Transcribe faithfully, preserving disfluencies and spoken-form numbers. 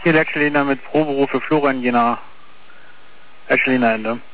Hier Lechelina mit Proberuf für Florian Jena. Lechelina Ende.